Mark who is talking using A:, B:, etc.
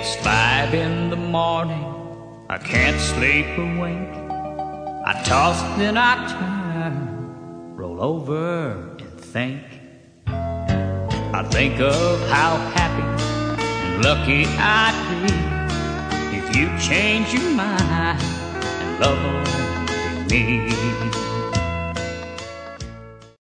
A: It's 5 in the morning, I can't sleep a wink. I toss, then I turn, roll over and think. I think of how happy and lucky I'd be if you change your mind and love only me.